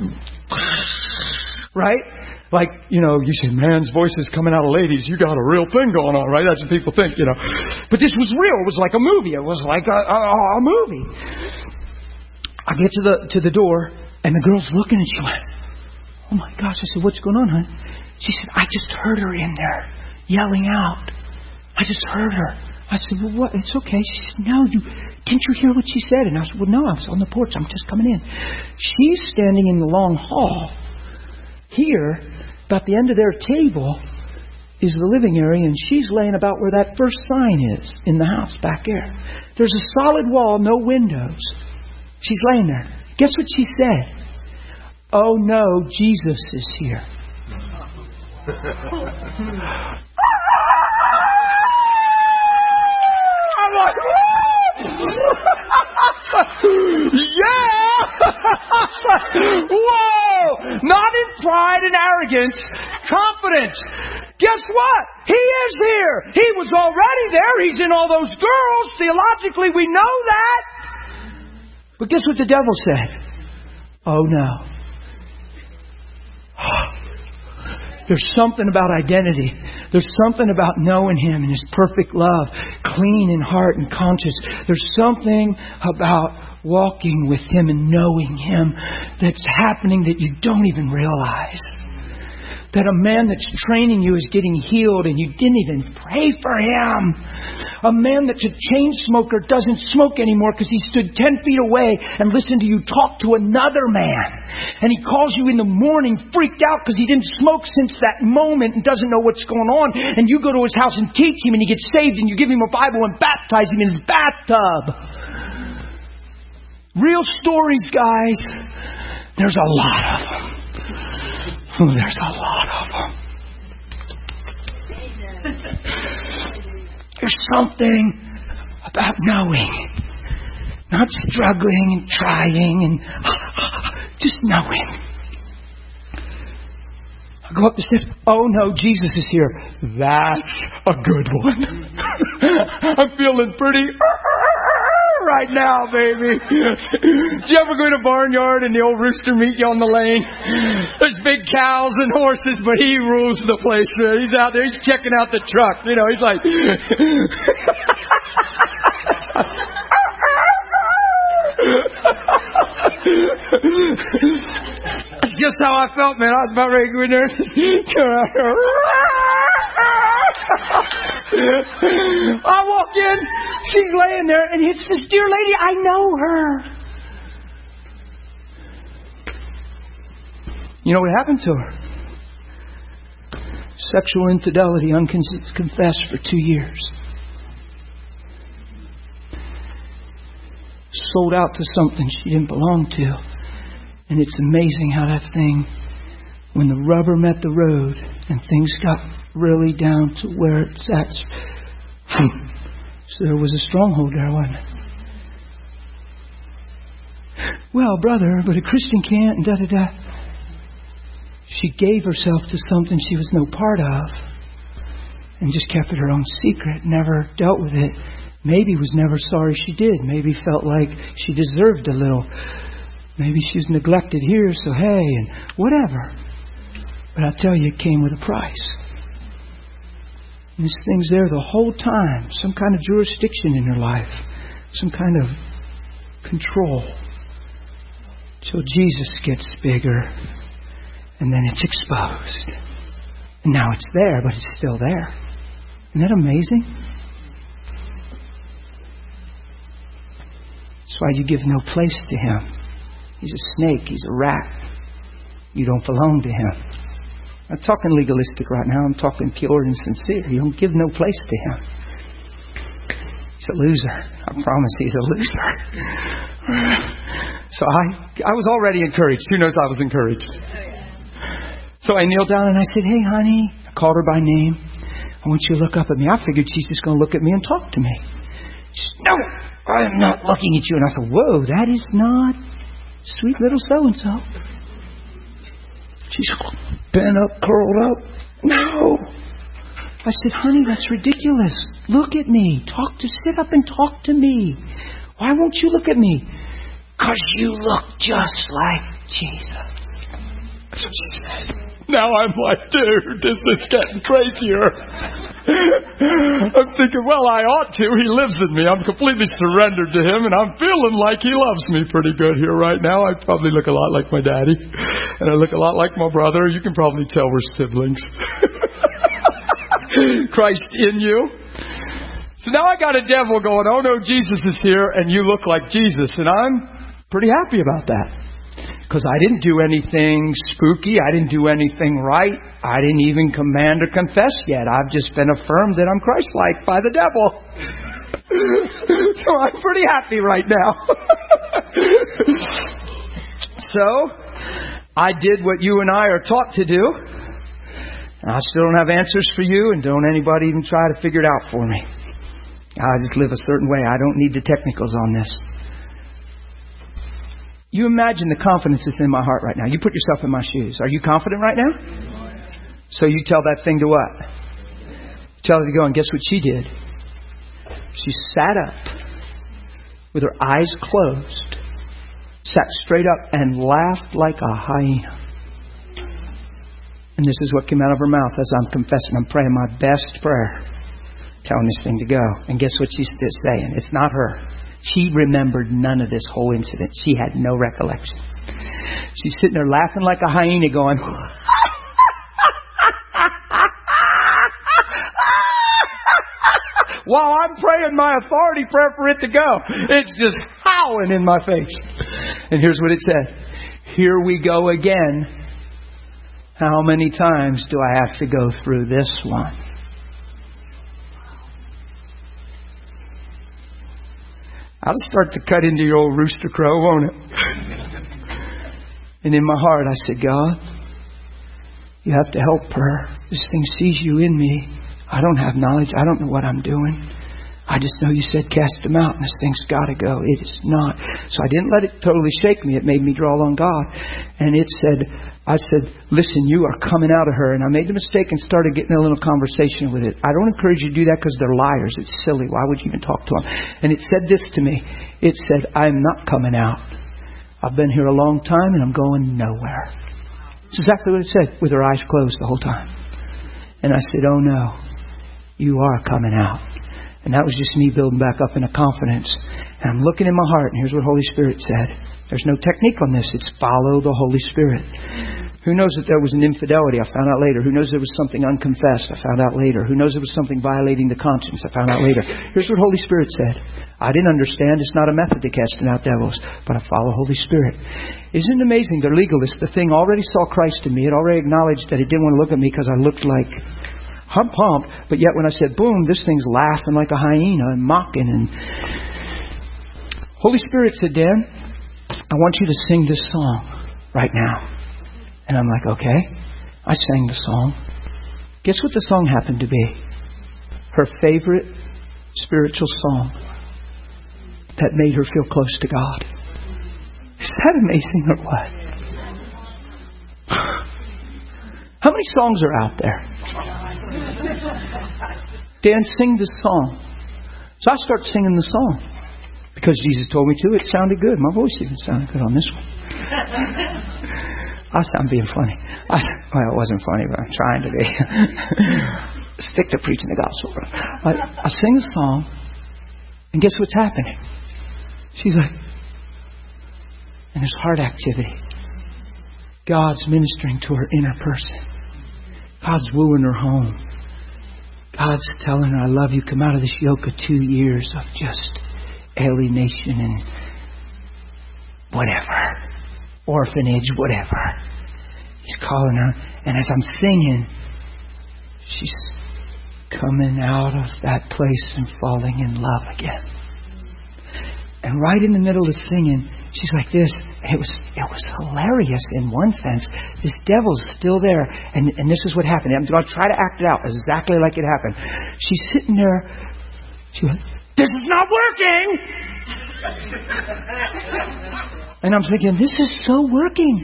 right? Like, you know, you say, man's voice is coming out of ladies. You got a real thing going on, right? That's what people think, you know. But this was real. It was like a movie. It was like a, a, a movie. I get to the to the door and the girl's looking and she went, oh my gosh. I said, what's going on, hon? She said, I just heard her in there yelling out. I just heard her. I said, well, what? It's okay. She said, no, you didn't you hear what she said? And I said, well, no, I was on the porch. I'm just coming in. She's standing in the long hall. Here, about the end of their table, is the living area, and she's laying about where that first sign is in the house back there. There's a solid wall, no windows. She's laying there. Guess what she said? Oh no, Jesus is here. I'm like, yeah! Whoa! Not in pride and arrogance, confidence. Guess what? He is here. He was already there. He's in all those girls. Theologically, we know that. But guess what the devil said? Oh no. There's something about identity. There's something about knowing Him and His perfect love, clean in heart and conscience. There's something about walking with Him and knowing Him that's happening that you don't even realize. That a man that's training you is getting healed and you didn't even pray for him. A man that's a chain smoker doesn't smoke anymore because he stood ten feet away and listened to you talk to another man. And he calls you in the morning freaked out because he didn't smoke since that moment and doesn't know what's going on. And you go to his house and teach him and he gets saved and you give him a Bible and baptize him in his bathtub. Real stories, guys. There's a lot of them. Oh, there's a lot of them. There's something about knowing. Not struggling and trying and just knowing. I go up the steps. Oh no, Jesus is here. That's a good one. I'm feeling pretty right now, baby. Did you ever go to a barnyard and the old rooster meet you on the lane? There's big cows and horses, but he rules the place. He's out there. He's checking out the truck. You know, he's like... That's just how I felt, man. I was about ready to go in there. I walk in, she's laying there, and it's this dear lady. I know her. You know what happened to her? Sexual infidelity, unconfessed for two years. Sold out to something she didn't belong to. And it's amazing how that thing, when the rubber met the road and things got really down to where it's at. So there was a stronghold there, wasn't it? Well, brother, but a Christian can't, and da da da. She gave herself to something she was no part of and just kept it her own secret, never dealt with it. Maybe was never sorry she did. Maybe felt like she deserved a little. Maybe she was neglected here, so hey, and whatever. But I tell you, it came with a price. And this thing's there the whole time. Some kind of jurisdiction in her life. Some kind of control. Till Jesus gets bigger. And then it's exposed. And now it's there, but it's still there. Isn't that amazing? That's why you give no place to Him. He's a snake. He's a rat. You don't belong to Him. I'm not talking legalistic right now. I'm talking pure and sincere. You don't give no place to Him. He's a loser. I promise he's a loser. So I, I was already encouraged. Who knows I was encouraged? So I kneeled down and I said, hey, honey. I called her by name. I want you to look up at me. I figured she's just going to look at me and talk to me. She said, no, I'm not looking at you. And I said, whoa, that is not sweet little so-and-so. She's bent up, curled up. No. I said, honey, that's ridiculous. Look at me. Talk to, sit up and talk to me. Why won't you look at me? Because you look just like Jesus. That's what she said. Now I'm like, dude, this is getting crazier. I'm thinking, well, I ought to. He lives in me. I'm completely surrendered to Him, and I'm feeling like He loves me pretty good here right now. I probably look a lot like my daddy, and I look a lot like my brother. You can probably tell we're siblings. Christ in you. So now I got a devil going, oh no, Jesus is here, and you look like Jesus. And I'm pretty happy about that. Because I didn't do anything spooky. I didn't do anything right. I didn't even command or confess yet. I've just been affirmed that I'm Christ-like by the devil. So I'm pretty happy right now. So I did what you and I are taught to do. I still don't have answers for you, and don't anybody even try to figure it out for me. I just live a certain way. I don't need the technicals on this. You imagine the confidence that's in my heart right now. You put yourself in my shoes. Are you confident right now? So you tell that thing to what? Tell it to go, and guess what she did? She sat up with her eyes closed, sat straight up and laughed like a hyena. And this is what came out of her mouth as I'm confessing. I'm praying my best prayer, telling this thing to go. And guess what she's still saying? It's not her. She remembered none of this whole incident. She had no recollection. She's sitting there laughing like a hyena going, while I'm praying my authority prayer for it to go. It's just howling in my face. And here's what it said. Here we go again. How many times do I have to go through this one? I'll start to cut into your old rooster crow, won't it? And in my heart I said, God, you have to help her. This thing sees you in me. I don't have knowledge. I don't know what I'm doing. I just know you said cast them out, and this thing's got to go. It is not. So I didn't let it totally shake me. It made me draw on God. And it said, I said, listen, you are coming out of her. And I made the mistake and started getting a little conversation with it. I don't encourage you to do that because they're liars. It's silly. Why would you even talk to them? And it said this to me. It said, I'm not coming out. I've been here a long time and I'm going nowhere. It's exactly what it said, with her eyes closed the whole time. And I said, oh no, you are coming out. And that was just me building back up in a confidence. And I'm looking in my heart, and here's what Holy Spirit said. There's no technique on this. It's follow the Holy Spirit. Who knows that there was an infidelity? I found out later. Who knows there was something unconfessed? I found out later. Who knows there was something violating the conscience? I found out later. Here's what Holy Spirit said. I didn't understand. It's not a method to casting out devils, but I follow Holy Spirit. Isn't it amazing? The legalist, the thing already saw Christ in me. It already acknowledged that it didn't want to look at me because I looked like... I'm pumped, but yet when I said, boom, this thing's laughing like a hyena and mocking. And Holy Spirit said, Dan, I want you to sing this song right now. And I'm like, okay. I sang the song. Guess what the song happened to be? Her favorite spiritual song that made her feel close to God. Is that amazing or what? How many songs are out there? Dan, sing the song. So I start singing the song because Jesus told me to. It sounded good. My voice even sounded good on this one. I sound being funny. I, well, it wasn't funny, but I'm trying to be. Stick to preaching the gospel, bro. I, I sing the song, and guess what's happening? She's like, and there's heart activity. God's ministering to her inner person. God's wooing her home. God's telling her, I love you. Come out of this yoke of two years of just alienation and whatever. Orphanage, whatever. He's calling her. And as I'm singing, she's coming out of that place and falling in love again. And right in the middle of singing, she's like this. It was it was hilarious in one sense. This devil's still there. And, and this is what happened. I'm going to try to act it out exactly like it happened. She's sitting there. She went, this is not working! And I'm thinking, this is so working.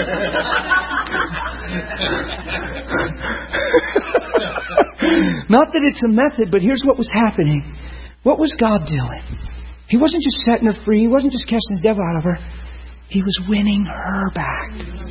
Not that it's a method, but here's what was happening. What was God doing? He wasn't just setting her free. He wasn't just casting the devil out of her. He was winning her back.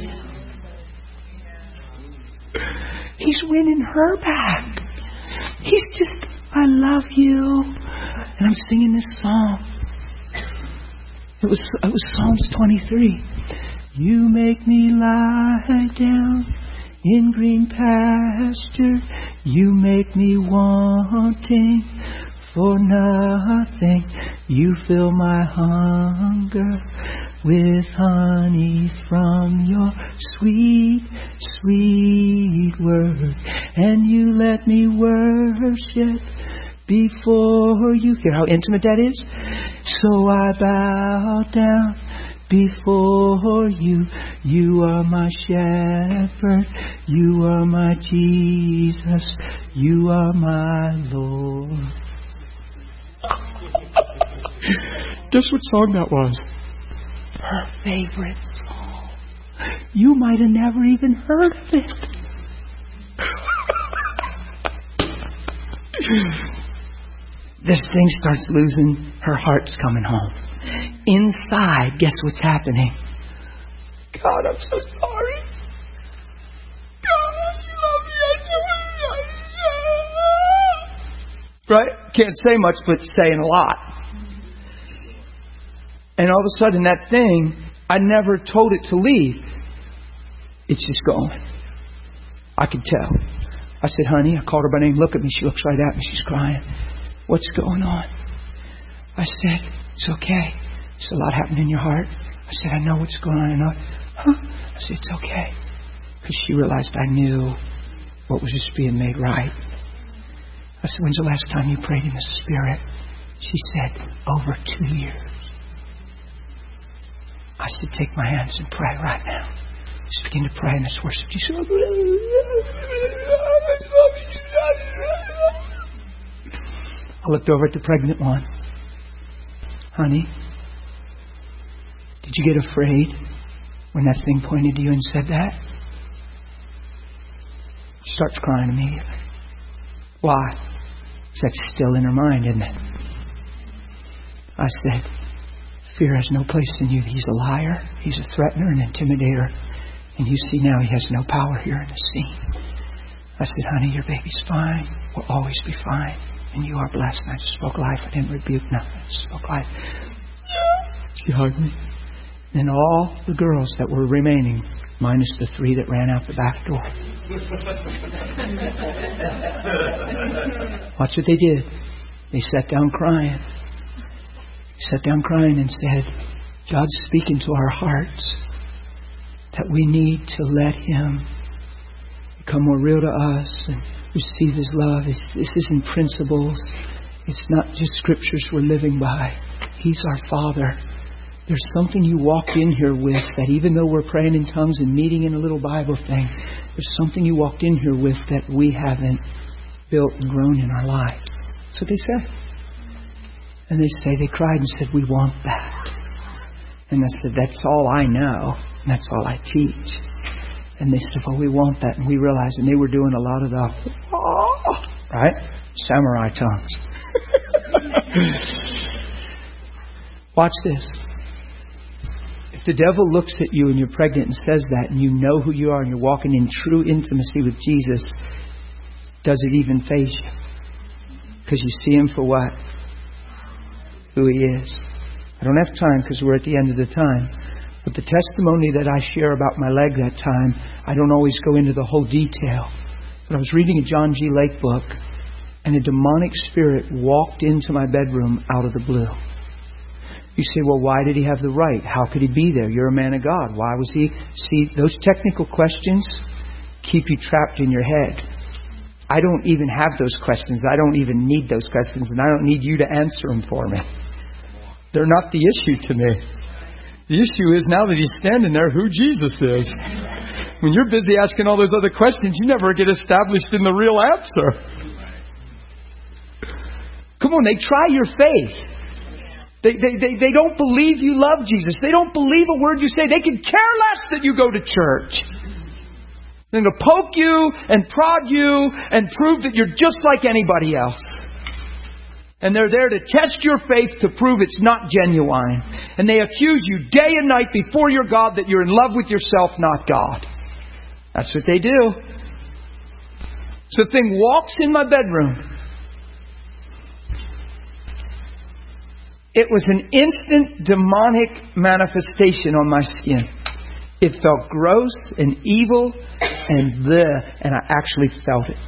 He's winning her back. He's just, I love you. And I'm singing this song. It was, it was Psalms twenty-three. You make me lie down in green pasture. You make me wanting for nothing. You fill my hunger with honey from your sweet, sweet word. And you let me worship before you. Hear how intimate that is? So I bow down before you. You are my shepherd. You are my Jesus. You are my Lord. Guess what song that was? Her favorite song. You might have never even heard of it. This thing starts losing. Her heart's coming home. Inside, guess what's happening? God, I'm so sorry. God, I love you. Right? Can't say much, but saying a lot. And all of a sudden, that thing, I never told it to leave. It's just going. I could tell. I said, honey, I called her by name. Look at me. She looks right at me. She's crying. What's going on? I said, it's okay. There's a lot happening in your heart. I said, I know what's going on. I know. Huh? I said, it's okay. Because she realized I knew what was just being made right. I said, when's the last time you prayed in the Spirit? She said, over two years. I said, take my hands and pray right now. Just begin to pray in this worship. She said, I looked over at the pregnant one. Honey, did you get afraid when that thing pointed to you and said that? She starts crying immediately. Why? Because that's still in her mind, isn't it? I said, fear has no place in you. He's a liar. He's a threatener, an intimidator. And you see now he has no power here in the scene. I said, honey, your baby's fine. Will always be fine. And you are blessed. And I just spoke life. I didn't rebuke nothing. I just spoke life. She hugged me. And all the girls that were remaining, minus the three that ran out the back door. Watch what they did. They sat down crying. They sat down crying and said, God's speaking to our hearts that we need to let Him become more real to us and receive His love. It's, this isn't principles. It's not just scriptures we're living by. He's our Father. There's something you walked in here with that even though we're praying in tongues and meeting in a little Bible thing, there's something you walked in here with that we haven't built and grown in our lives. That's what they said. And they say, they cried and said, we want that. And I said, that's all I know. And that's all I teach. And they said, well, we want that. And we realized, and they were doing a lot of the, oh, right? Samurai tongues. Watch this. If the devil looks at you and you're pregnant and says that, and you know who you are and you're walking in true intimacy with Jesus, does it even faze you? Because you see Him for what? Who He is. I don't have time because we're at the end of the time. But the testimony that I share about my leg that time, I don't always go into the whole detail. But I was reading a John G. Lake book, and a demonic spirit walked into my bedroom out of the blue. You say, well, why did he have the right? How could he be there? You're a man of God. Why was he? See, those technical questions keep you trapped in your head. I don't even have those questions. I don't even need those questions, and I don't need you to answer them for me. They're not the issue to me. The issue is now that He's standing there, who Jesus is. When you're busy asking all those other questions, you never get established in the real answer. Come on, they try your faith. They, they, they, they don't believe you love Jesus. They don't believe a word you say. They can care less that you go to church. They're going to poke you and prod you and prove that you're just like anybody else. And they're there to test your faith to prove it's not genuine. And they accuse you day and night before your God that you're in love with yourself, not God. That's what they do. So the thing walks in my bedroom. It was an instant demonic manifestation on my skin. It felt gross and evil and bleh, and I actually felt it.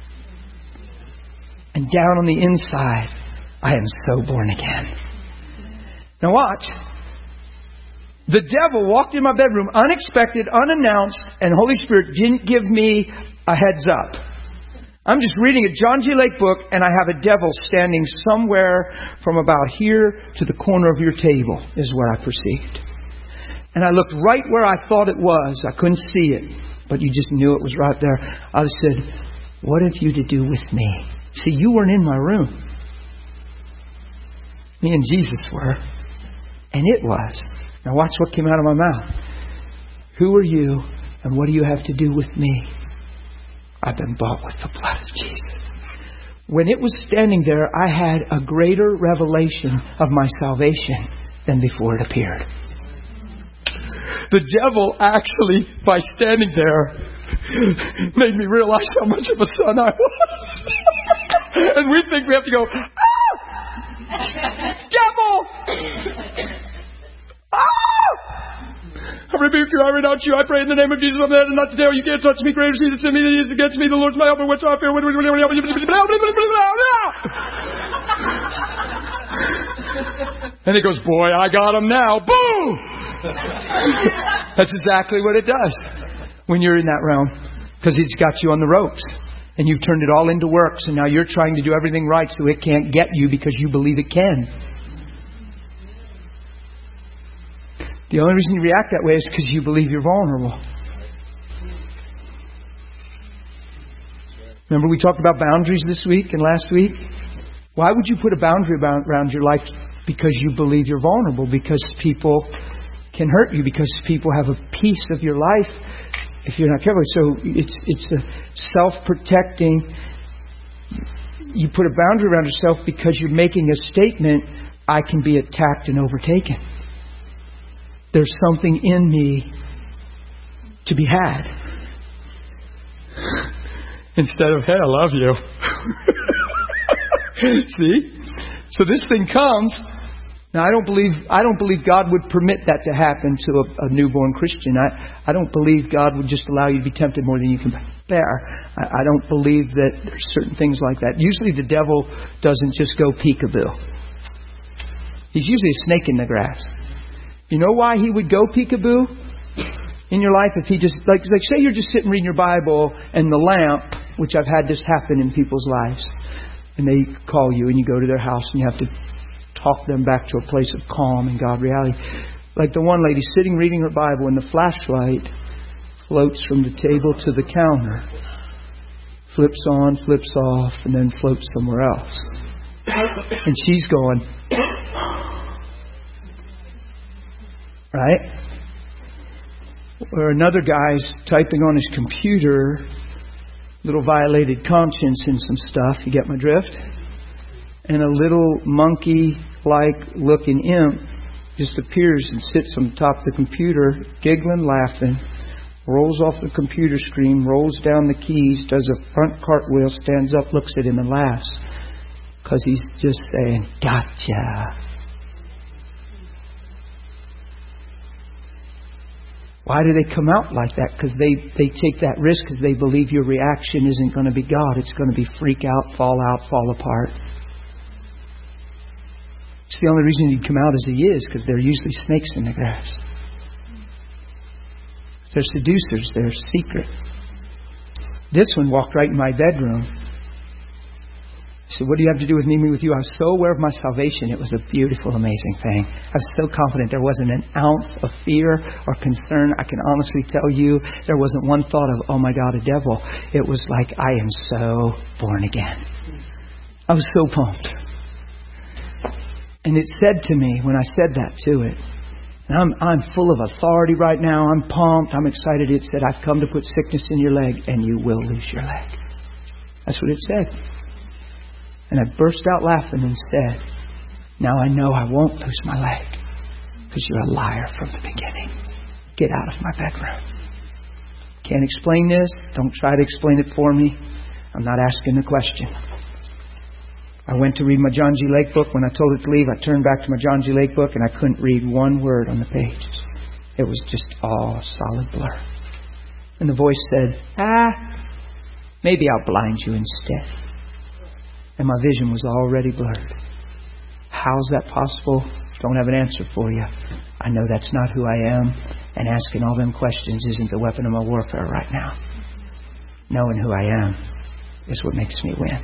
And down on the inside, I am so born again. Now watch. The devil walked in my bedroom unexpected, unannounced, and the Holy Spirit didn't give me a heads up. I'm just reading a John G. Lake book, and I have a devil standing somewhere from about here to the corner of your table, is where I perceived. And I looked right where I thought it was. I couldn't see it, but you just knew it was right there. I said, what have you to do with me? See, you weren't in my room. Me and Jesus were. And it was. Now watch what came out of my mouth. Who are you, and what do you have to do with me? I've been bought with the blood of Jesus. When it was standing there, I had a greater revelation of my salvation than before it appeared. The devil actually, by standing there, made me realize how much of a son I was. And we think we have to go, ah! Devil! Ah! I rebuke you, I renounce you, I pray in the name of Jesus, I'm there not to tell you can't touch me, greater is he that's in me than he is against me, the Lord's my help, and what's I fear, and he goes, boy, I got him now. Boom! That's exactly what it does when you're in that realm. Because it's got you on the ropes. And you've turned it all into works. And now you're trying to do everything right so it can't get you because you believe it can. The only reason you react that way is because you believe you're vulnerable. Remember we talked about boundaries this week and last week? Why would you put a boundary around your life? Because you believe you're vulnerable. Because people can hurt you. Because people have a piece of your life if you're not careful. So it's it's a self-protecting. You put a boundary around yourself because you're making a statement, I can be attacked and overtaken. There's something in me to be had. Instead of, hey, I love you. See? So this thing comes. Now I don't believe I don't believe God would permit that to happen to a, a newborn Christian. I, I don't believe God would just allow you to be tempted more than you can bear. I, I don't believe that there's certain things like that. Usually the devil doesn't just go peekaboo. He's usually a snake in the grass. You know why he would go peekaboo in your life? If he just, like, like say you're just sitting reading your Bible and the lamp, which I've had this happen in people's lives, and they call you and you go to their house and you have to talk them back to a place of calm and God reality. Like the one lady sitting reading her Bible and the flashlight floats from the table to the counter, flips on, flips off, and then floats somewhere else. And she's going, right? Or another guy's typing on his computer, little violated conscience and some stuff. You get my drift? And a little monkey-like looking imp just appears and sits on the top of the computer, giggling, laughing, rolls off the computer screen, rolls down the keys, does a front cartwheel, stands up, looks at him and laughs. Because he's just saying, gotcha. Why do they come out like that? Because they, they take that risk because they believe your reaction isn't going to be God. It's going to be freak out, fall out, fall apart. It's the only reason he'd come out as he is, because they're usually snakes in the grass. They're seducers. They're secret. This one walked right in my bedroom. He said, what do you have to do with me, me with you? I was so aware of my salvation. It was a beautiful, amazing thing. I was so confident there wasn't an ounce of fear or concern. I can honestly tell you there wasn't one thought of, oh my God, a devil. It was like, I am so born again. I was so pumped. And it said to me when I said that to it, and I'm, I'm full of authority right now. I'm pumped. I'm excited. It said, I've come to put sickness in your leg and you will lose your leg. That's what it said. And I burst out laughing and said, now I know I won't lose my leg because you're a liar from the beginning. Get out of my bedroom. Can't explain this. Don't try to explain it for me. I'm not asking the question. I went to read my John G. Lake book. When I told it to leave, I turned back to my John G. Lake book and I couldn't read one word on the pages. It was just all solid blur. And the voice said, ah, maybe I'll blind you instead. And my vision was already blurred. How's that possible? Don't have an answer for you. I know that's not who I am. And asking all them questions isn't the weapon of my warfare right now. Knowing who I am is what makes me win.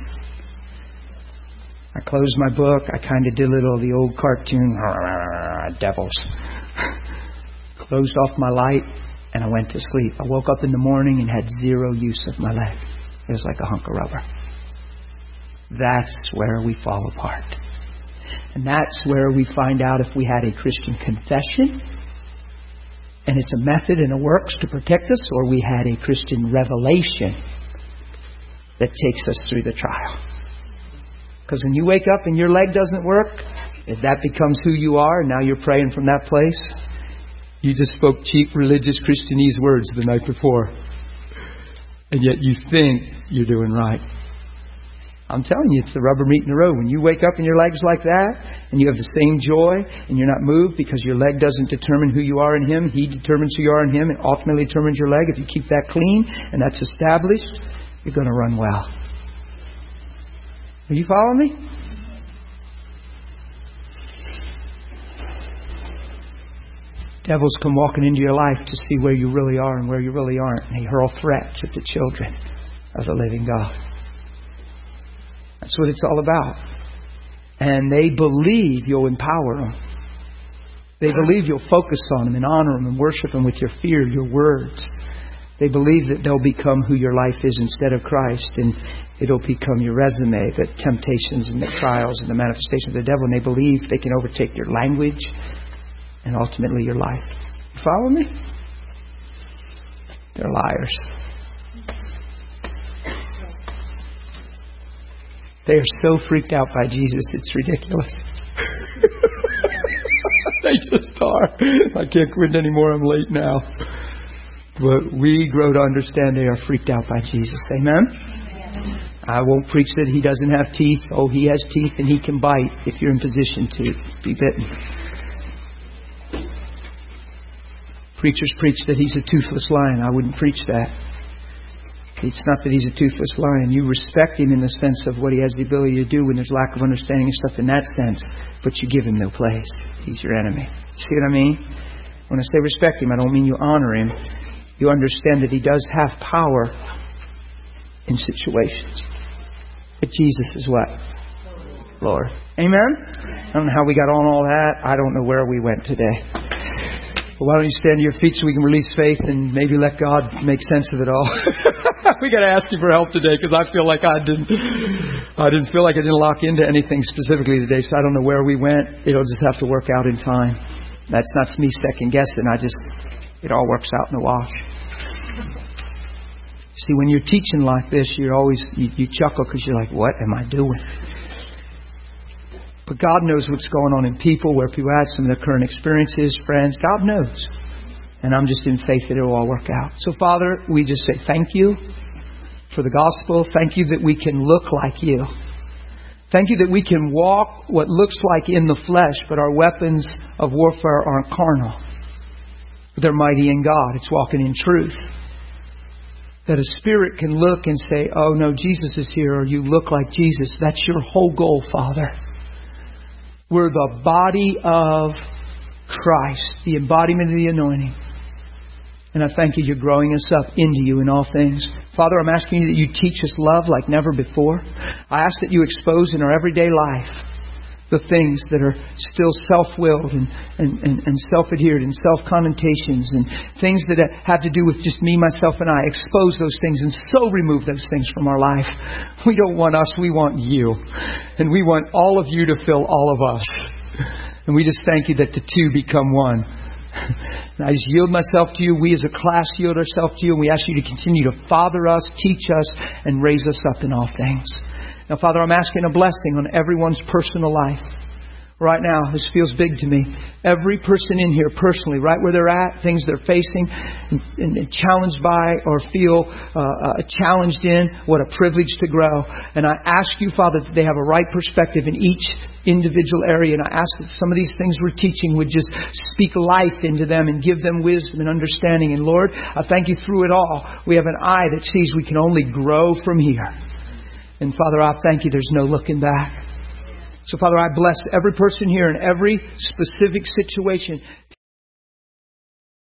I closed my book. I kind of did a little of the old cartoon, devils. Closed off my light and I went to sleep. I woke up in the morning and had zero use of my leg. It was like a hunk of rubber. That's where we fall apart. And that's where we find out if we had a Christian confession and it's a method and a works to protect us, or we had a Christian revelation that takes us through the trial. Because when you wake up and your leg doesn't work, if that becomes who you are, and now you're praying from that place, you just spoke cheap religious Christianese words the night before. And yet you think you're doing right. I'm telling you, it's the rubber meeting the road. When you wake up and your leg's like that, and you have the same joy, and you're not moved because your leg doesn't determine who you are in Him. He determines who you are in Him, and ultimately determines your leg. If you keep that clean, and that's established, you're going to run well. Are you following me? Devils come walking into your life to see where you really are and where you really aren't. And they hurl threats at the children of the living God. That's what it's all about. And they believe you'll empower them. They believe you'll focus on them and honor them and worship them with your fear, your words. They believe that they'll become who your life is instead of Christ. And it'll become your resume, the temptations and the trials and the manifestations of the devil. And they believe they can overtake your language and ultimately your life. You follow me? They're liars. They are so freaked out by Jesus, it's ridiculous. They just are. I can't quit anymore. I'm late now. But we grow to understand they are freaked out by Jesus. Amen? Amen? I won't preach that He doesn't have teeth. Oh, He has teeth and He can bite if you're in position to be bitten. Preachers preach that He's a toothless lion. I wouldn't preach that. It's not that He's a toothless lion. You respect Him in the sense of what He has the ability to do when there's lack of understanding and stuff in that sense. But you give Him no place. He's your enemy. See what I mean? When I say respect Him, I don't mean you honor Him. You understand that He does have power in situations. But Jesus is what? Lord. Amen? I don't know how we got on all that. I don't know where we went today. Well, why don't you stand to your feet so we can release faith and maybe let God make sense of it all. We got to ask you for help today because I feel like I didn't I didn't feel like I didn't lock into anything specifically today, so I don't know where we went. It'll just have to work out in time. That's not me second guessing. I just, it all works out in the wash. See, when you're teaching like this, you're always, you, you chuckle because you're like, what am I doing? But God knows what's going on in people, where people are at, some of their current experiences, friends. God knows. And I'm just in faith that it will all work out. So, Father, we just say thank you for the gospel. Thank you that we can look like you. Thank you that we can walk what looks like in the flesh, but our weapons of warfare aren't carnal. They're mighty in God. It's walking in truth. That a spirit can look and say, oh no, Jesus is here, or you look like Jesus. That's your whole goal, Father. We're the body of Christ, the embodiment of the anointing. And I thank you, you're growing us up into you in all things. Father, I'm asking you that you teach us love like never before. I ask that you expose in our everyday life the things that are still self-willed and, and, and, and self-adhered and self-connotations and things that have to do with just me, myself, and I. Expose those things and so remove those things from our life. We don't want us, we want you. And we want all of you to fill all of us. And we just thank you that the two become one. And I just yield myself to you. We as a class yield ourselves to you. And we ask you to continue to father us, teach us, and raise us up in all things. Now, Father, I'm asking a blessing on everyone's personal life. Right now, this feels big to me. Every person in here personally, right where they're at, things they're facing, and, and challenged by or feel uh, uh, challenged in, what a privilege to grow. And I ask you, Father, that they have a right perspective in each individual area. And I ask that some of these things we're teaching would just speak life into them and give them wisdom and understanding. And Lord, I thank you through it all. We have an eye that sees we can only grow from here. And Father, I thank you there's no looking back. So, Father, I bless every person here in every specific situation.